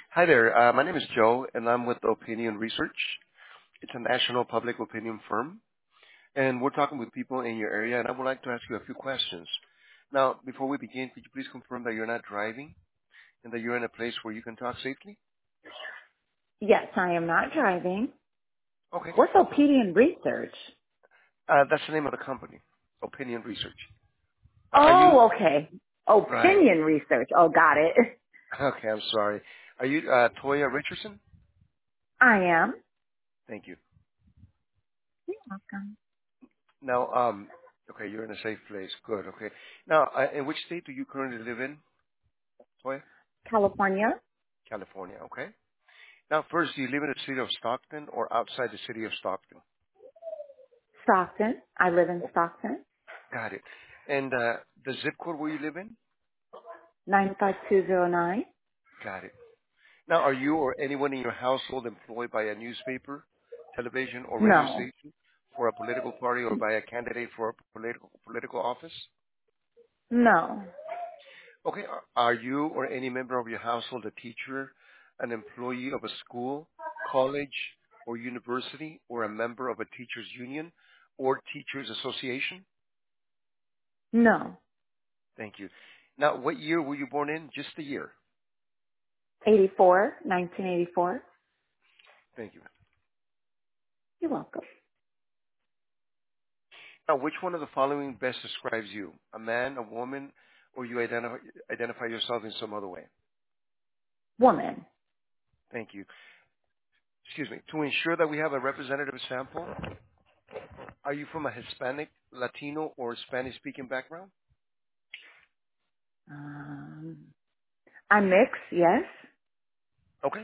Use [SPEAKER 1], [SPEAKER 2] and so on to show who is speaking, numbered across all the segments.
[SPEAKER 1] Hi there. My name is Joe, and I'm with Opinion Research. It's a national public opinion firm, and we're talking with people in your area, and I would like to ask you a few questions. Now, before we begin, could you please confirm that you're not driving and that you're in a place where you can talk safely?
[SPEAKER 2] Yes, I am not driving.
[SPEAKER 1] Okay.
[SPEAKER 2] What's Opinion Research?
[SPEAKER 1] That's the name of the company, Opinion Research. Are you
[SPEAKER 2] Oh, okay.
[SPEAKER 1] right?
[SPEAKER 2] Opinion Research. Oh, got it.
[SPEAKER 1] Okay, I'm sorry. Are you Toya Richardson?
[SPEAKER 2] I am.
[SPEAKER 1] Thank you.
[SPEAKER 2] You're welcome.
[SPEAKER 1] Now, okay, you're in a safe place. Good. Okay. Now, in which state do you currently live in, Toya?
[SPEAKER 2] California,
[SPEAKER 1] California. Okay. Now, first, do you live in the city of Stockton or outside the city of Stockton?
[SPEAKER 2] Stockton. I live in
[SPEAKER 1] Oh,
[SPEAKER 2] Stockton.
[SPEAKER 1] got it. And the zip code where you live in?
[SPEAKER 2] 95209.
[SPEAKER 1] Got it. Now, are you or anyone in your household employed by a newspaper, television, or radio
[SPEAKER 2] No.
[SPEAKER 1] station for a political party or by a candidate for a political office?
[SPEAKER 2] No.
[SPEAKER 1] Okay. Are you or any member of your household a teacher, an employee of a school, college, or university, or a member of a teachers union or teachers association?
[SPEAKER 2] No.
[SPEAKER 1] Thank you. Now, what year were you born in? Just the year.
[SPEAKER 2] 1984.
[SPEAKER 1] Thank you.
[SPEAKER 2] You're welcome.
[SPEAKER 1] Now, which one of the following best describes you? A man, a woman, or you identify yourself in some other way?
[SPEAKER 2] Woman.
[SPEAKER 1] Thank you. Excuse me. To ensure that we have a representative sample, are you from a Hispanic, Latino, or Spanish-speaking background?
[SPEAKER 2] Um, I'm mixed, yes.
[SPEAKER 1] Okay.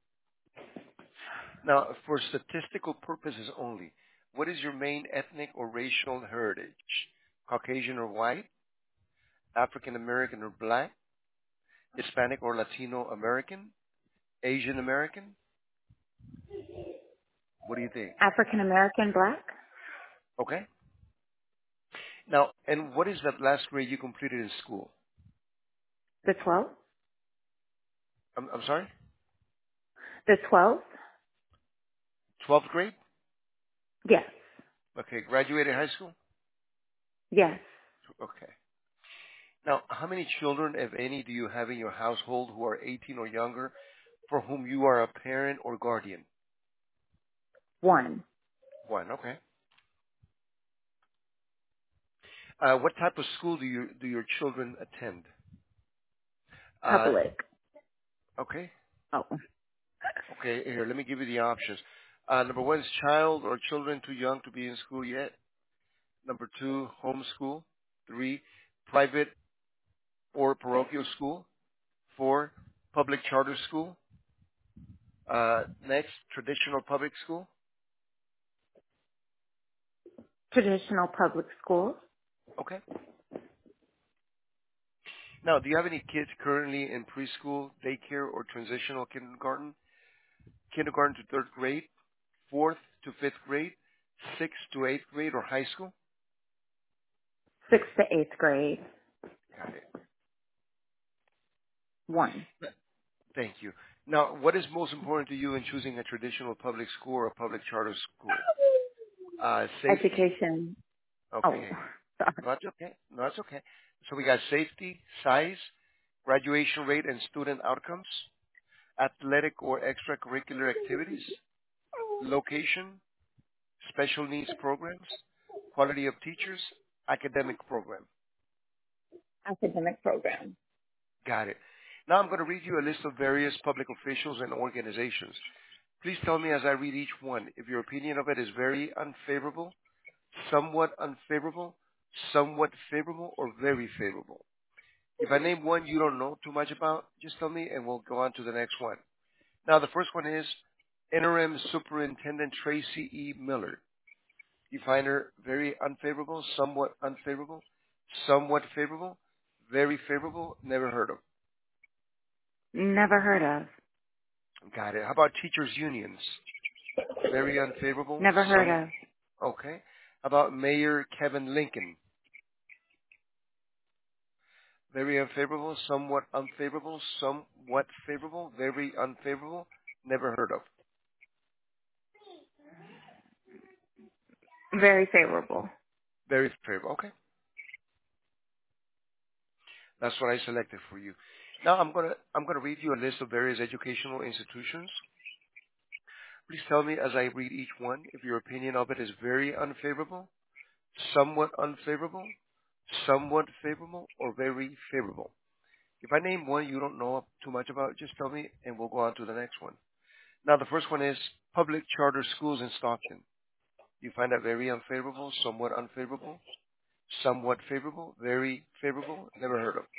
[SPEAKER 1] Now, for statistical purposes only, what is your main ethnic or racial heritage? Caucasian or white? African American or black? Hispanic or Latino American? Asian American? What do you think?
[SPEAKER 2] African American black.
[SPEAKER 1] Okay. Now, and what is that last grade you completed in school?
[SPEAKER 2] The 12th.
[SPEAKER 1] I'm sorry?
[SPEAKER 2] The 12th.
[SPEAKER 1] 12th grade?
[SPEAKER 2] Yes.
[SPEAKER 1] Okay. Graduated high school?
[SPEAKER 2] Yes.
[SPEAKER 1] Okay. Now, how many children, if any, do you have in your household who are 18 or younger for whom you are a parent or guardian?
[SPEAKER 2] One.
[SPEAKER 1] One. Okay. What type of school do your children attend? Uh,
[SPEAKER 2] Public.
[SPEAKER 1] okay.
[SPEAKER 2] Oh.
[SPEAKER 1] Okay. Here, let me give you the options. Number one is child or children too young to be in school yet. Number two, homeschool. Three, private or parochial school. Four, public charter school. Next, traditional public school.
[SPEAKER 2] Traditional public schools.
[SPEAKER 1] Okay. Now, do you have any kids currently in preschool, daycare, or transitional kindergarten? Kindergarten to third grade, fourth to fifth grade, sixth to eighth grade, or high school?
[SPEAKER 2] 6th to 8th grade.
[SPEAKER 1] Got it.
[SPEAKER 2] One.
[SPEAKER 1] Thank you. Now, what is most important to you in choosing a traditional public school or a public charter school? Safety.
[SPEAKER 2] Education. Oh,
[SPEAKER 1] Okay.
[SPEAKER 2] sorry.
[SPEAKER 1] No, that's okay. No, that's okay. So we got safety, size, graduation rate and student outcomes, athletic or extracurricular activities, location, special needs programs, quality of teachers, academic program.
[SPEAKER 2] Academic program.
[SPEAKER 1] Got it. Now I'm going to read you a list of various public officials and organizations. Please tell me as I read each one if your opinion of it is very unfavorable, somewhat favorable, or very favorable. If I name one you don't know too much about, just tell me and we'll go on to the next one. Now the first one is Interim Superintendent Tracy E. Miller. You find her very unfavorable, somewhat favorable, very favorable, never heard of.
[SPEAKER 2] Never heard of.
[SPEAKER 1] Got it. How about teachers unions? Very unfavorable,
[SPEAKER 2] Never heard of.
[SPEAKER 1] okay. How about Mayor Kevin Lincoln? very unfavorable, somewhat unfavorable, somewhat favorable, very unfavorable, never heard of.
[SPEAKER 2] Very favorable.
[SPEAKER 1] Very favorable. Okay, that's what I selected for you. Now I'm gonna read you a list of various educational institutions. Please tell me as I read each one if your opinion of it is very unfavorable, somewhat unfavorable, somewhat favorable, or very favorable. If I name one you don't know too much about, just tell me and we'll go on to the next one. Now the first one is public charter schools in Stockton. You find that very unfavorable, somewhat unfavorable, somewhat favorable, very favorable, never heard of.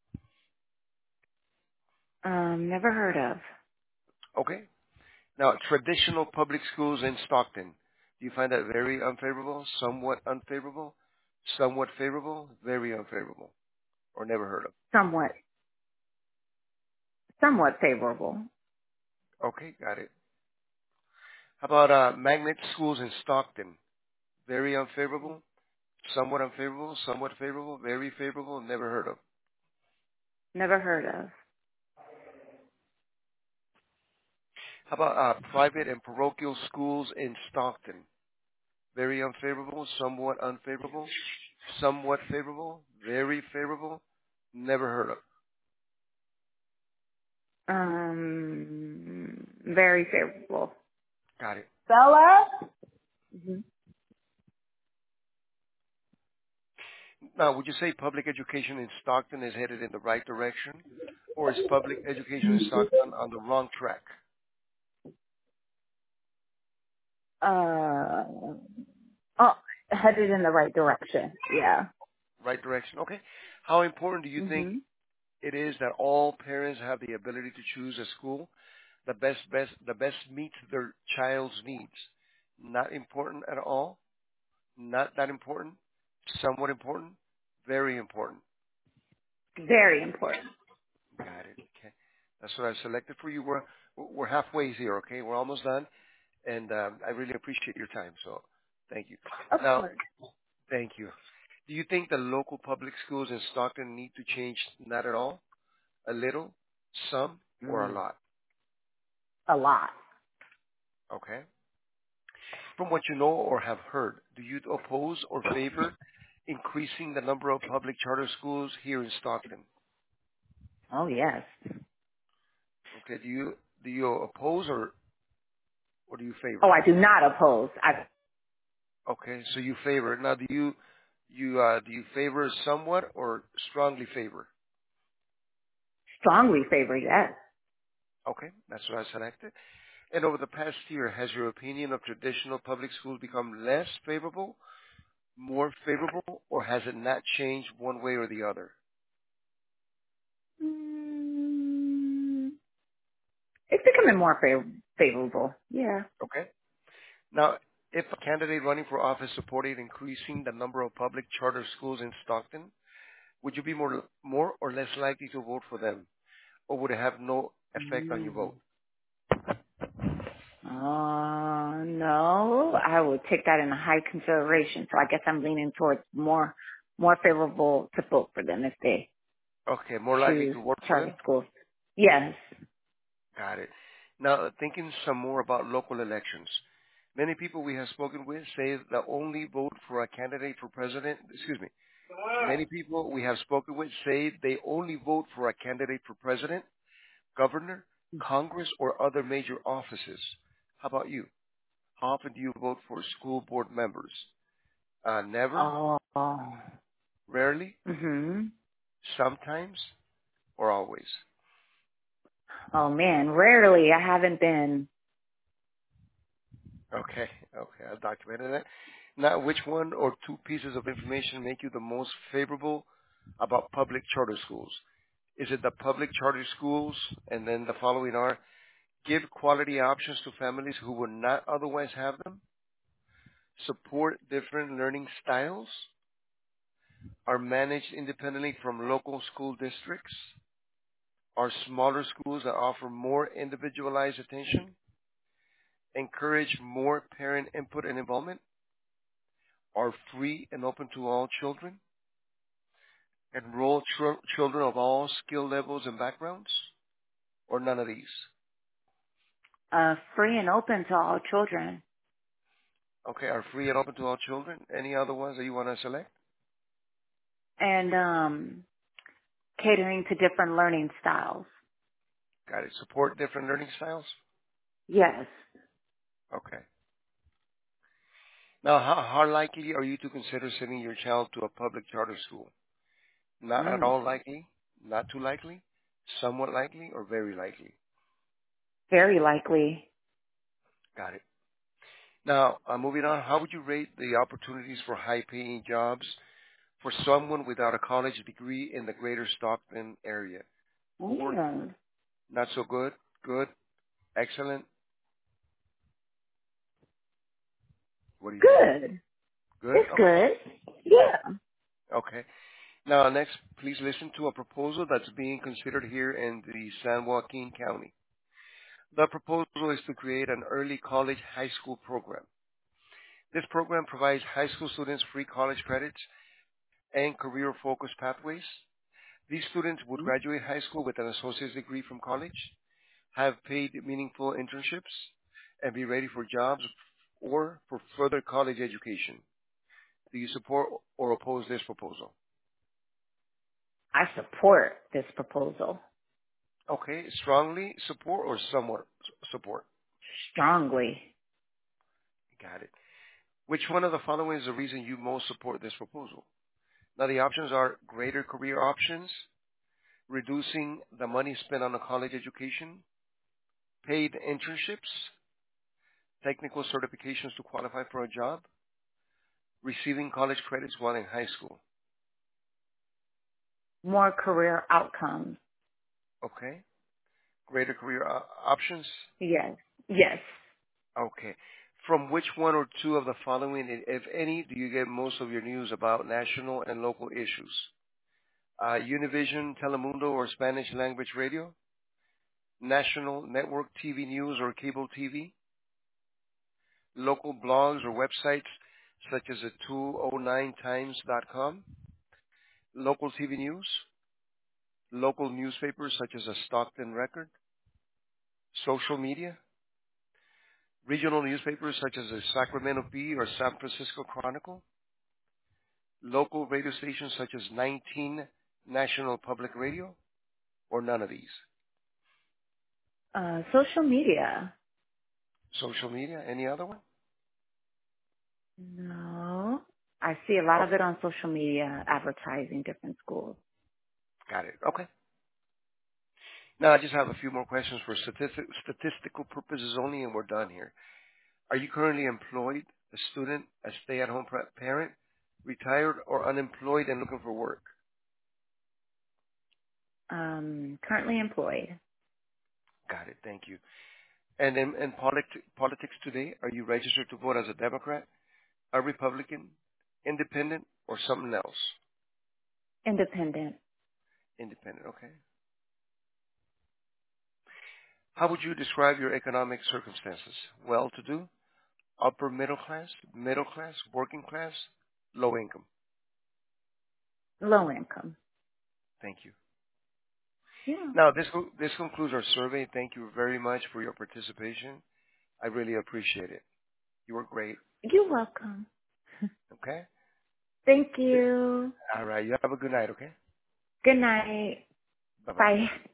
[SPEAKER 2] Never heard of.
[SPEAKER 1] Okay. Now traditional public schools in Stockton. Do you find that very unfavorable, somewhat unfavorable, somewhat favorable, very unfavorable, or never heard of?
[SPEAKER 2] Somewhat. Somewhat favorable.
[SPEAKER 1] Okay, got it. How about magnet schools in Stockton? Very unfavorable, somewhat favorable, very favorable, never heard of.
[SPEAKER 2] Never heard of.
[SPEAKER 1] How about private and parochial schools in Stockton? Very unfavorable, somewhat favorable, very favorable, never heard of.
[SPEAKER 2] Very favorable.
[SPEAKER 1] Got it.
[SPEAKER 2] Bella? hmm
[SPEAKER 1] Now, would you say public education in Stockton is headed in the right direction, or is public education in Stockton on the wrong track?
[SPEAKER 2] Uh, oh, headed in the right direction. Yeah.
[SPEAKER 1] Right direction. Okay. How important do you think
[SPEAKER 2] hmm
[SPEAKER 1] it is that all parents have the ability to choose a school the best meets their child's needs? Not important at all. Not that important. Somewhat important. Very important.
[SPEAKER 2] Very important.
[SPEAKER 1] Got it. Okay. That's what I've selected for you. We're halfway here. Okay. We're almost done, and I really appreciate your time. So, thank you.
[SPEAKER 2] Of
[SPEAKER 1] Now,
[SPEAKER 2] course.
[SPEAKER 1] thank you. Do you think the local public schools in Stockton need to change? Not at all. A little, some, or a
[SPEAKER 2] Mm,
[SPEAKER 1] lot?
[SPEAKER 2] a lot.
[SPEAKER 1] Okay. From what you know or have heard, do you oppose or favor increasing the number of public charter schools here in Stockton?
[SPEAKER 2] Oh, yes.
[SPEAKER 1] Okay. Do you oppose or do you
[SPEAKER 2] Oh,
[SPEAKER 1] favor?
[SPEAKER 2] I do not oppose. I
[SPEAKER 1] Okay, so you favor. Now, do you favor somewhat or strongly favor?
[SPEAKER 2] strongly favor yes.
[SPEAKER 1] Okay, that's what I selected. And over the past year, has your opinion of traditional public schools become less favorable, more favorable, or has it not changed one way or the other?
[SPEAKER 2] Mm, it's becoming more favorable. Yeah.
[SPEAKER 1] Okay. Now, if a candidate running for office supported increasing the number of public charter schools in Stockton, would you be more or less likely to vote for them, or would it have no effect on your
[SPEAKER 2] Mm.
[SPEAKER 1] vote?
[SPEAKER 2] No, I would take that into high consideration. So I guess I'm leaning towards more favorable to vote for them if they
[SPEAKER 1] Okay, more likely
[SPEAKER 2] choose
[SPEAKER 1] to vote for
[SPEAKER 2] charter
[SPEAKER 1] them?
[SPEAKER 2] schools. Yes.
[SPEAKER 1] Got it. Now, thinking some more about local elections. Many people we have spoken with say that only vote for a candidate for president. Excuse me. Many people we have spoken with say they only vote for a candidate for president, governor, Congress, or other major offices. How about you? How often do you vote for school board members? Never,
[SPEAKER 2] Oh.
[SPEAKER 1] rarely,
[SPEAKER 2] Mhm.
[SPEAKER 1] sometimes, or always.
[SPEAKER 2] Oh man, rarely. I haven't been.
[SPEAKER 1] Okay, okay, I've documented that. Now, which one or two pieces of information make you the most favorable about public charter schools? Is it the public charter schools, and then the following are, give quality options to families who would not otherwise have them, support different learning styles, are managed independently from local school districts, are smaller schools that offer more individualized attention, encourage more parent input and involvement, are free and open to all children, Enroll children of all skill levels and backgrounds, or none of these?
[SPEAKER 2] Free and open to all children.
[SPEAKER 1] Okay, are free and open to all children. Any other ones that you want to select?
[SPEAKER 2] And catering to different learning styles.
[SPEAKER 1] Got it. Support different learning styles?
[SPEAKER 2] Yes.
[SPEAKER 1] Okay. Now, how likely are you to consider sending your child to a public charter school? Not at
[SPEAKER 2] Mm.
[SPEAKER 1] all likely, not too likely, somewhat likely, or very likely?
[SPEAKER 2] Very likely.
[SPEAKER 1] Got it. Now, moving on, how would you rate the opportunities for high-paying jobs for someone without a college degree in the greater Stockton area? Poor,
[SPEAKER 2] Mm.
[SPEAKER 1] not so good, good, excellent? What do you think?
[SPEAKER 2] Good.
[SPEAKER 1] Good?
[SPEAKER 2] It's
[SPEAKER 1] Okay.
[SPEAKER 2] good. Yeah.
[SPEAKER 1] Okay. Now, next, please listen to a proposal that's being considered here in the San Joaquin County. The proposal is to create an early college high school program. This program provides high school students free college credits and career-focused pathways. These students would graduate high school with an associate's degree from college, have paid meaningful internships, and be ready for jobs or for further college education. Do you support or oppose this proposal?
[SPEAKER 2] I support this proposal
[SPEAKER 1] Okay, strongly support or somewhat support?
[SPEAKER 2] strongly.
[SPEAKER 1] Got it. Which one of the following is the reason you most support this proposal? Now the options are greater career options, reducing the money spent on a college education, paid internships, technical certifications to qualify for a job, receiving college credits while in high school.
[SPEAKER 2] More career outcomes.
[SPEAKER 1] Okay. Greater career options.
[SPEAKER 2] Yes. Yes.
[SPEAKER 1] Okay. From which one or two of the following, if any, do you get most of your news about national and local issues? Univision, Telemundo, or Spanish language radio? National network TV news or cable TV? Local blogs or websites such as the 209times.com? Local TV news? Local newspapers such as the Stockton Record? Social media? Regional newspapers such as the Sacramento Bee or San Francisco Chronicle? Local radio stations such as 19 National Public Radio? Or none of these?
[SPEAKER 2] Social media.
[SPEAKER 1] Social media? Any other one?
[SPEAKER 2] No. I see a lot
[SPEAKER 1] Oh,
[SPEAKER 2] of it on social media advertising different schools.
[SPEAKER 1] got it. Okay. Now I just have a few more questions for statistical purposes only, and we're done here. Are you currently employed, a student, a stay-at-home parent, retired, or unemployed and looking for work?
[SPEAKER 2] Currently employed.
[SPEAKER 1] Got it. Thank you. And in politics today, are you registered to vote as a Democrat, a Republican, independent, or something else?
[SPEAKER 2] Independent.
[SPEAKER 1] Independent, okay. How would you describe your economic circumstances? Well-to-do, upper middle class, working class, low income?
[SPEAKER 2] Low income.
[SPEAKER 1] Thank you.
[SPEAKER 2] Yeah.
[SPEAKER 1] Now, this concludes our survey. Thank you very much for your participation. I really appreciate it. You were great.
[SPEAKER 2] You're welcome.
[SPEAKER 1] Okay?
[SPEAKER 2] Thank you.
[SPEAKER 1] All right. You have a good night, okay?
[SPEAKER 2] Good night.
[SPEAKER 1] Bye-bye.
[SPEAKER 2] Bye.